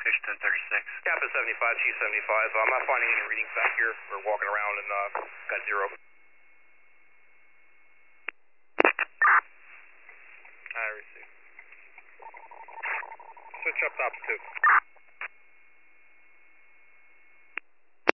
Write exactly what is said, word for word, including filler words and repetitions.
location ten thirty-six. Kappa seventy-five, Chief seventy-five. I'm not finding any readings back here. We're walking around and uh, got zero. I receive. Switch up top two.